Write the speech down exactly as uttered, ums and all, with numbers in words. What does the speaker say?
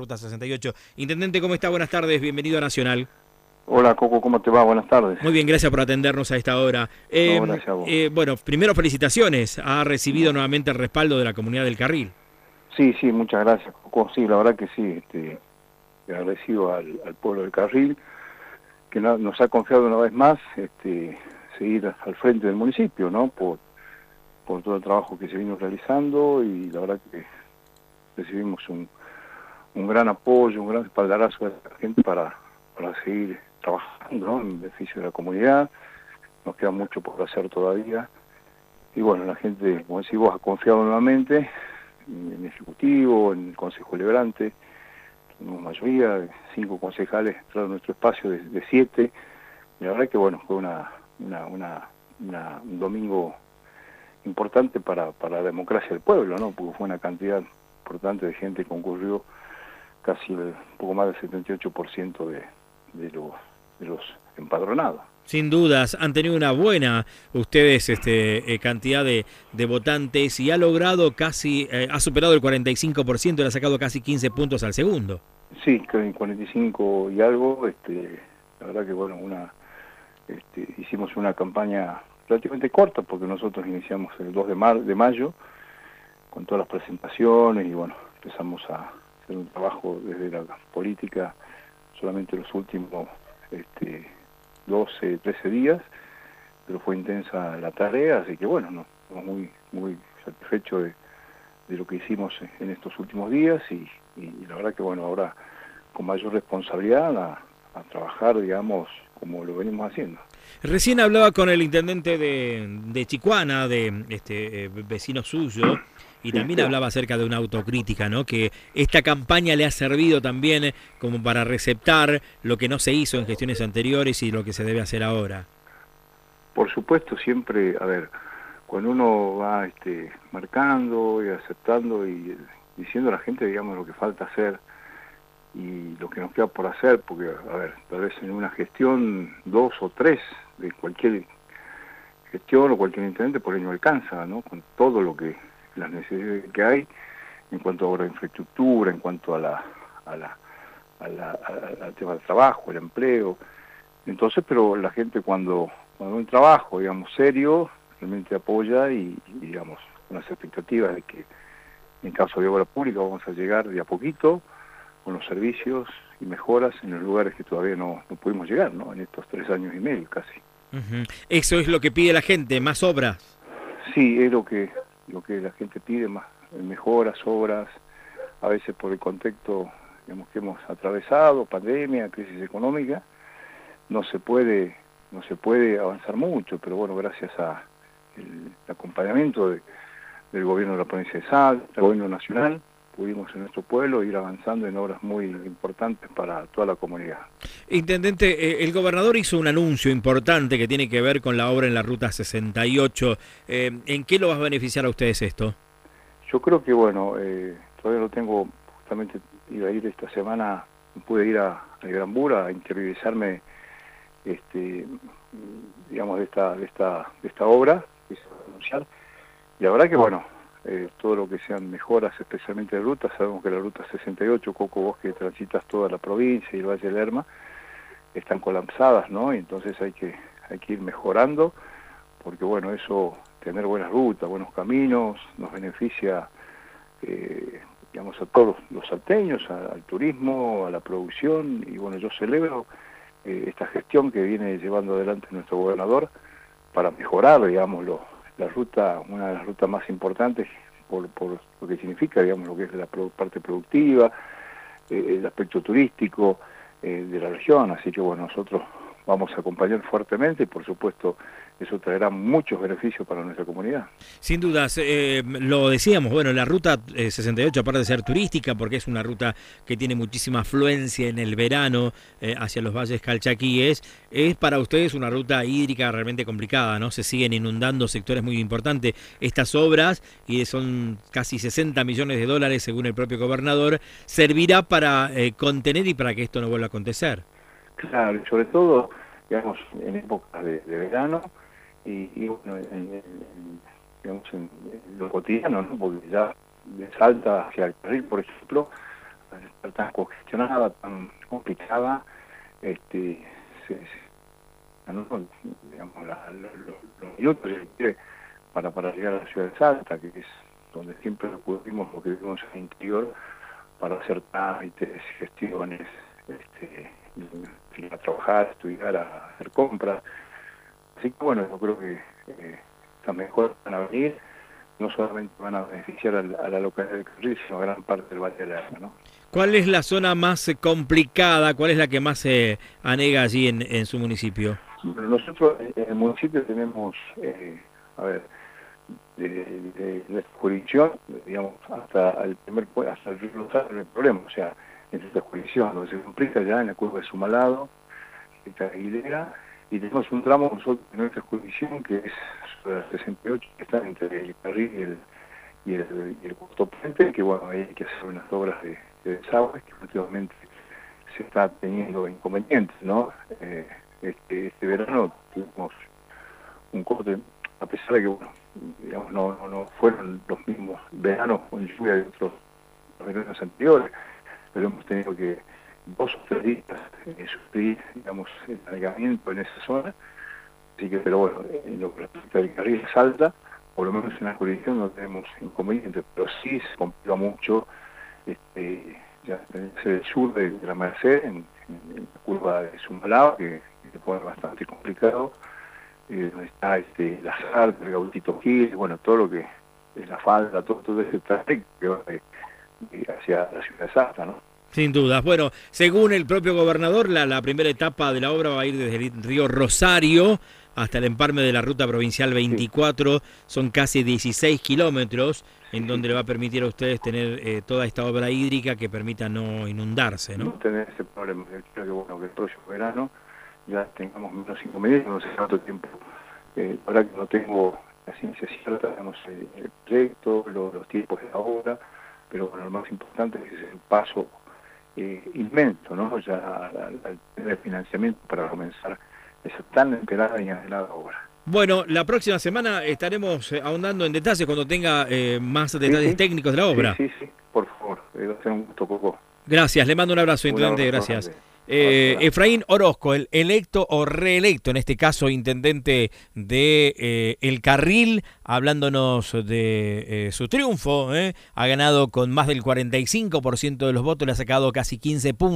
Ruta sesenta y ocho. Intendente, ¿cómo está? Buenas tardes, bienvenido a Nacional. Hola Coco, ¿cómo te va? Buenas tardes. Muy bien, gracias por atendernos a esta hora. Eh, No, gracias a vos. eh, bueno, primero felicitaciones, ha recibido nuevamente el respaldo de la comunidad del Carril. Sí, sí, muchas gracias Coco. Sí, la verdad que sí, este, agradecido al, al pueblo del Carril, que no, nos ha confiado una vez más este, seguir al frente del municipio, ¿no? Por, por todo el trabajo que se vino realizando y la verdad que recibimos un, un gran apoyo, un gran espaldarazo de la gente para, para seguir trabajando, ¿no? En beneficio de la comunidad. Nos queda mucho por hacer todavía. Y bueno, la gente, como decís vos, ha confiado nuevamente en el Ejecutivo, en el Consejo Deliberante. Tenemos mayoría, cinco concejales entraron a nuestro espacio de, de siete. Y la verdad que bueno, fue una, una, una, una, un domingo importante para, para la democracia del pueblo, ¿no? Porque fue una cantidad importante de gente que concurrió, casi el, un poco más del setenta y ocho por ciento de, de, los, de los empadronados. Sin dudas, han tenido una buena, ustedes, este, eh, cantidad de, de votantes y ha logrado casi, eh, ha superado el cuarenta y cinco por ciento y le ha sacado casi quince puntos al segundo. Sí, cuarenta y cinco y algo, este, la verdad que bueno, una, este, hicimos una campaña relativamente corta porque nosotros iniciamos el dos de, mar, de mayo con todas las presentaciones y bueno, empezamos a hacer un trabajo desde la política solamente los últimos este, doce, trece días, pero fue intensa la tarea, así que bueno, no, estamos muy, muy satisfechos de, de lo que hicimos en estos últimos días y, y, y la verdad que bueno, ahora con mayor responsabilidad a, a trabajar, digamos, como lo venimos haciendo. Recién hablaba con el intendente de, de Chicuana, de este eh, vecino suyo, y Sí, también hablaba acerca de una autocrítica, ¿no? Que esta campaña le ha servido también como para receptar lo que no se hizo en gestiones anteriores y lo que se debe hacer ahora. por supuesto, siempre, a ver, cuando uno va este, marcando y aceptando y diciendo a la gente, digamos, lo que falta hacer y lo que nos queda por hacer, porque, a ver, tal vez en una gestión, dos o tres de cualquier gestión o cualquier intendente por ahí no alcanza, ¿no? Con todo lo que, las necesidades que hay en cuanto a obra de infraestructura, en cuanto a la, a la, a la, a, al tema del trabajo, el empleo. Entonces, pero la gente cuando, cuando hay un trabajo, digamos, serio, realmente apoya y, y digamos, con las expectativas de que en caso de obra pública vamos a llegar de a poquito con los servicios y mejoras en los lugares que todavía no, no pudimos llegar, ¿no? En estos tres años y medio casi. Uh-huh. Eso es lo que pide la gente, más obras. Sí, es lo que, lo que la gente pide, más mejoras, obras, a veces por el contexto, digamos, que hemos atravesado, pandemia, crisis económica, no se puede, no se puede avanzar mucho, pero bueno, gracias a el acompañamiento de, del gobierno de la provincia de Salta, del gobierno nacional, pudimos en nuestro pueblo ir avanzando en obras muy importantes para toda la comunidad. Intendente, eh, el gobernador hizo un anuncio importante que tiene que ver con la obra en la Ruta sesenta y ocho. Eh, ¿En qué lo va a beneficiar a ustedes esto? Yo creo que, bueno, eh, todavía lo tengo, justamente iba a ir esta semana, pude ir a, a Gran Bura a interiorizarme, este, digamos, de esta, de esta, de esta obra que se va a anunciar. Y la verdad que, bueno, eh, todo lo que sean mejoras, especialmente de ruta, sabemos que la Ruta sesenta y ocho, Coco, vos que transitas toda la provincia y el Valle del Lerma, están colapsadas, ¿no? Y entonces hay que, hay que ir mejorando, porque, bueno, eso, tener buenas rutas, buenos caminos, nos beneficia, eh, digamos, a todos los salteños, a, al turismo, a la producción, y bueno, yo celebro eh, esta gestión que viene llevando adelante nuestro gobernador para mejorar, digamos, lo, la ruta, una de las rutas más importantes por, por lo que significa, digamos, lo que es la pro, parte productiva, eh, el aspecto turístico eh, de la región, así que bueno, nosotros vamos a acompañar fuertemente y por supuesto eso traerá muchos beneficios para nuestra comunidad. Sin dudas, eh, lo decíamos, bueno, la ruta eh, sesenta y ocho, aparte de ser turística, porque es una ruta que tiene muchísima afluencia en el verano eh, hacia los valles calchaquíes, es para ustedes una ruta hídrica realmente complicada, ¿no? Se siguen inundando sectores muy importantes. Estas obras, y son casi sesenta millones de dólares según el propio gobernador, servirá para eh, contener y para que esto no vuelva a acontecer. Claro, y sobre todo, digamos, en épocas de, de verano, y, y bueno, en, en, digamos, en, en lo cotidiano, ¿no? Porque ya de Salta hacia el Carril, por ejemplo, estar tan congestionada, tan complicada, este, se, se, no, digamos, la, lo, lo, los minutos para, para llegar a la ciudad de Salta, que es donde siempre recurrimos lo que vivimos en el interior, para hacer trámites, gestiones, este, ir a trabajar, a estudiar, a hacer compras. Así que bueno, yo creo que eh, estas mejoras van a venir, no solamente van a beneficiar a la, a la localidad del Carril, sino a gran parte del Valle de la Lerma, ¿no? ¿Cuál es la zona más complicada? ¿Cuál es la que más se eh, anega allí en, en su municipio? Nosotros en el municipio tenemos, eh, a ver, de, de, de nuestra jurisdicción, digamos, hasta el primer hasta el río Rosario no hay problema, o sea, en nuestra jurisdicción, donde se complica ya en la curva de Sumalado, esta Aguilera, y tenemos un tramo nosotros en nuestra jurisdicción que es sobre la sesenta y ocho, que está entre el Carril y el y el, y el Cuarto Puente, que bueno, ahí hay que hacer unas obras de, de desagües que últimamente se está teniendo inconvenientes, ¿no? Eh, este, este verano tuvimos un corte, a pesar de que, bueno, digamos, no, no, no fueron los mismos veranos con lluvia de otros los veranos anteriores, pero hemos tenido que dos o tres días eh, sufrir, digamos, el allanamiento en esa zona, así que, pero bueno, en lo que respecta al Carril de Salta, por lo menos en la jurisdicción no tenemos inconvenientes, pero sí se complica mucho, este, ya desde el sur de, de la Merced, en, en la curva de Sumalao, que, que se pone bastante complicado, eh, donde está este, la Salta, el Gautito Gil, bueno, todo lo que es la falda, todo, todo ese tráfico que va de, de hacia la ciudad de Salta, ¿no? Sin dudas. Bueno, según el propio gobernador, la, la primera etapa de la obra va a ir desde el río Rosario hasta el empalme de la ruta provincial veinticuatro, sí. Son casi dieciséis kilómetros, en donde le va a permitir a ustedes tener eh, toda esta obra hídrica que permita no inundarse, ¿no? No tener ese problema. Yo creo que, bueno, que el próximo verano ya tengamos menos inconvenientes, no sé cuánto tiempo. Eh, ahora que no tengo la ciencia cierta, digamos, el, el proyecto, los, los tiempos de la obra, pero bueno, lo más importante es que es el paso eh, inmenso, ¿no? Ya al, al tener el financiamiento para comenzar esa tan esperada y anhelada obra. Bueno, la próxima semana estaremos ahondando en detalles cuando tenga eh, más detalles sí, sí. técnicos de la obra. Sí, sí, sí, por favor, va a ser un gusto, Coco. Gracias, le mando un abrazo, un intendente, abrazo, gracias. Eh, Efraín Orozco, el electo o reelecto, en este caso intendente de eh, El Carril, hablándonos de eh, su triunfo, eh, ha ganado con más del cuarenta y cinco por ciento de los votos, le ha sacado casi quince puntos.